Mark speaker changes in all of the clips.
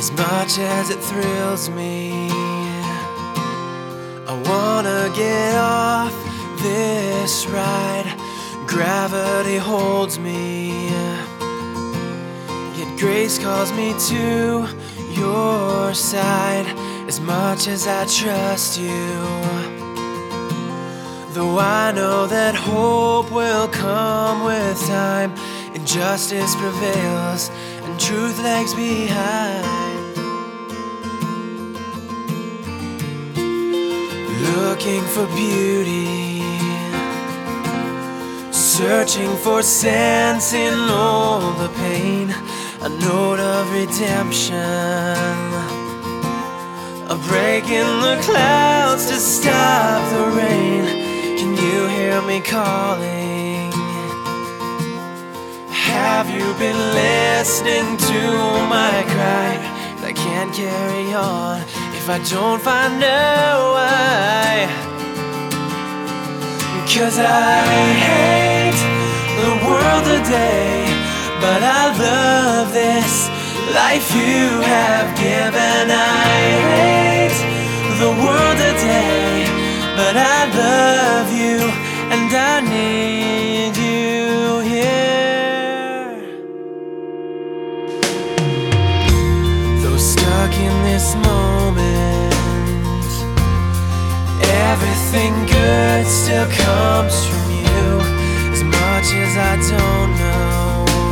Speaker 1: As much as it thrills me, I wanna get off this ride. Gravity holds me, yet grace calls me to your side. As much as I trust you, though I know that hope will come with time, and justice prevails and truth lags behind. Looking for beauty, searching for sense in all the pain, a note of redemption, a break in the clouds to stop the rain. Can you hear me calling? Have you been listening to my cry? I can't carry on if I don't find a why. 'Cause I hate the world today, but I love this life you have given. I hate the world today, but I love you and I need you here. Though stuck in this moment, everything good still comes from you. As much as I don't know,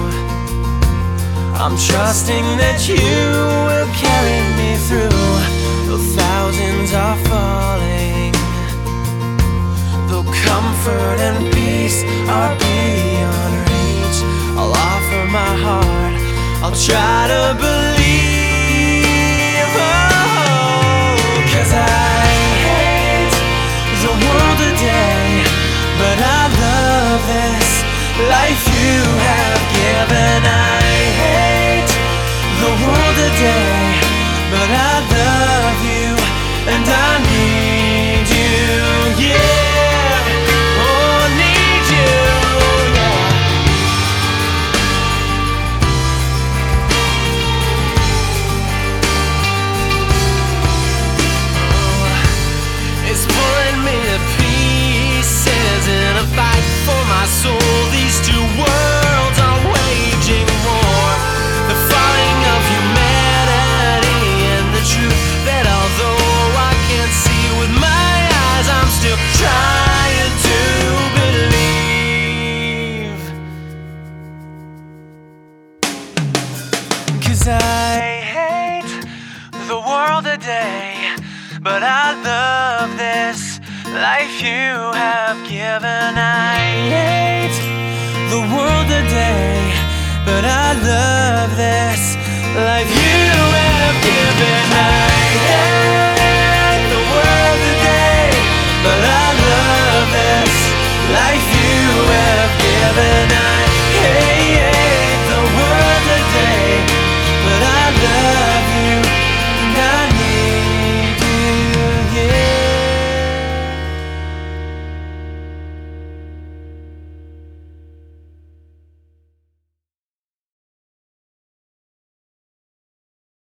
Speaker 1: I'm trusting that you will carry me through. Though thousands are falling, though comfort and peace are beyond reach, I'll offer my heart, I'll try to believe. Oh, 'cause I hate the world today, but I love this life you have given. I hate the world today, but I love you and I need you, yeah. Oh, I need you, yeah. Oh, it's pulling me to pieces in a fight for my soul. These two worlds are waging war. The falling of humanity and the truth that although I can't see with my eyes, I'm still trying to believe. 'Cause I hate the world today, but I love this life you have given. I hate the world today, but I love this life you have given. I hate